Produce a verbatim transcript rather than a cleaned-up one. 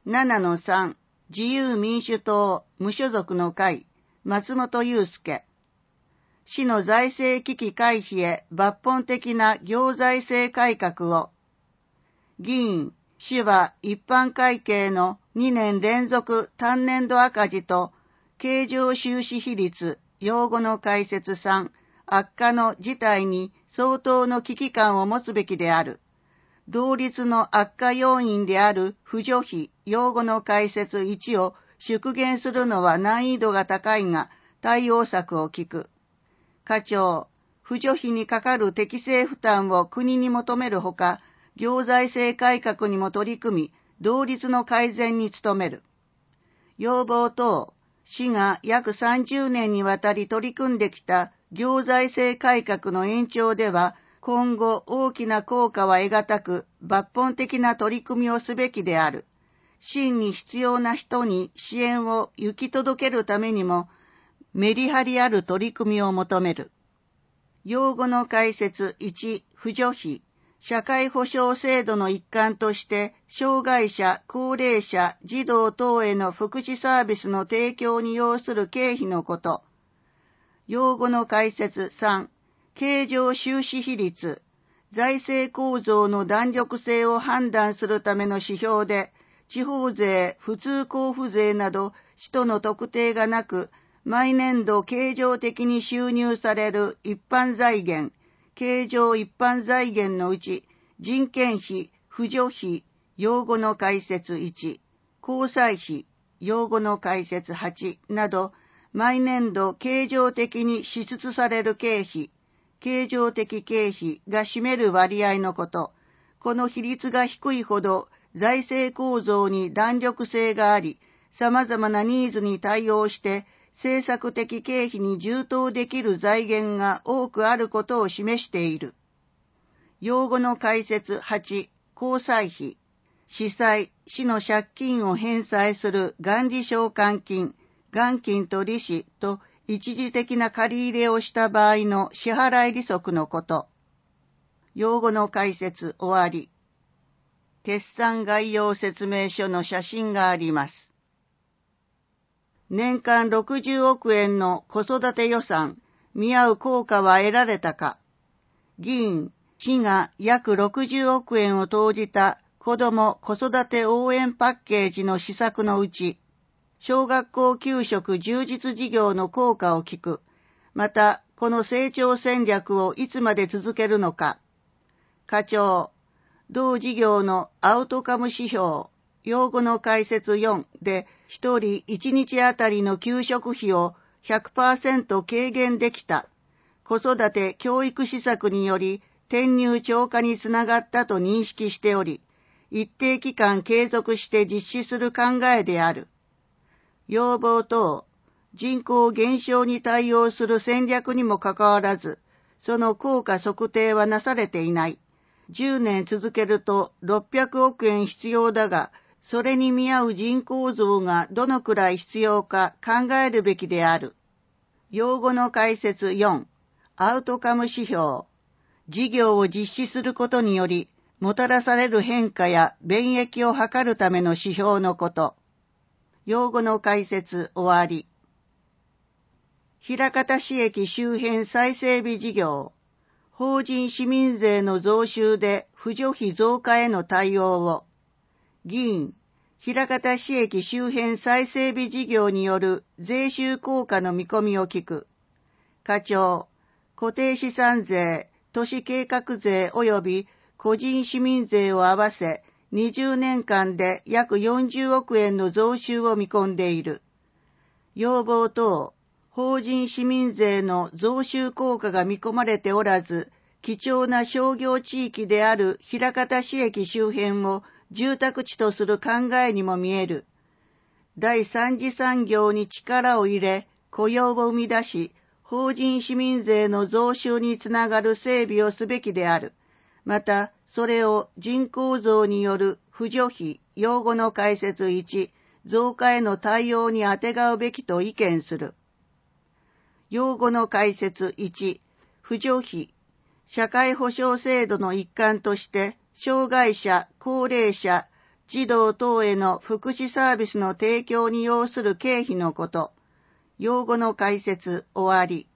ななのさん、自由民主党無所属の会、松本祐介。市の財政危機回避へ抜本的な行財政改革を。議員、市は一般会計のにねん連続単年度赤字と経常収支比率、用語の解説さん、悪化の事態に相当の危機感を持つべきである。同率の悪化要因である扶助費、用語の解説いちを縮減するのは難易度が高いが、対応策を聞く。課長、扶助費にかかる適正負担を国に求めるほか、行財政改革にも取り組み、同率の改善に努める。要望等、市が約さんじゅうねんにわたり取り組んできた行財政改革の延長では、今後大きな効果は得難く、抜本的な取り組みをすべきである。真に必要な人に支援を行き届けるためにも、メリハリある取り組みを求める。用語の解説いち、扶助費。社会保障制度の一環として、障害者、高齢者、児童等への福祉サービスの提供に要する経費のこと。用語の解説さん、経常収支比率。財政構造の弾力性を判断するための指標で、地方税、普通交付税など、使途の特定がなく、毎年度経常的に収入される一般財源、経常一般財源のうち、人件費、扶助費、用語の解説いち、交際費、用語の解説はちなど、毎年度経常的に支出される経費、経常的経費が占める割合のこと。この比率が低いほど財政構造に弾力性があり、様々なニーズに対応して政策的経費に充当できる財源が多くあることを示している。用語の解説はち、交際費。市債、市の借金を返済する元利償還金、元金と利子と一時的な借り入れをした場合の支払い利息のこと。用語の解説終わり。決算概要説明書の写真があります。年間ろくじゅうおくえんの子育て予算、見合う効果は得られたか。議員、市が約ろくじゅうおくえんを投じた子ども子育て応援パッケージの施策のうち、小学校給食充実事業の効果を聞く。また、この成長戦略をいつまで続けるのか。課長、同事業のアウトカム指標、用語の解説よんで、一人一日あたりの給食費を ひゃくパーセント 軽減できた。子育て教育施策により、転入超過につながったと認識しており、一定期間継続して実施する考えである。要望等、人口減少に対応する戦略にもかかわらず、その効果測定はなされていない。じゅうねん続けるとろっぴゃくおくえん必要だが、それに見合う人口増がどのくらい必要か考えるべきである。用語の解説よん、アウトカム指標。事業を実施することにより、もたらされる変化や便益を図るための指標のこと。用語の解説終わり。枚方市駅周辺再整備事業。法人市民税の増収で扶助費増加への対応を。議員、枚方市駅周辺再整備事業による税収効果の見込みを聞く。課長、固定資産税、都市計画税及び個人市民税を合わせ、にじゅうねんかんで約よんじゅうおくえんの増収を見込んでいる。要望等、法人市民税の増収効果が見込まれておらず、貴重な商業地域である枚方市駅周辺を住宅地とする考えにも見える。第三次産業に力を入れ、雇用を生み出し、法人市民税の増収につながる整備をすべきである。また、それを人口増による扶助費、用語の解説いち、増加への対応にあてがうべきと意見する。用語の解説いち、扶助費、社会保障制度の一環として、障害者、高齢者、 児童等への福祉サービスの提供に要する経費のこと、用語の解説終わり。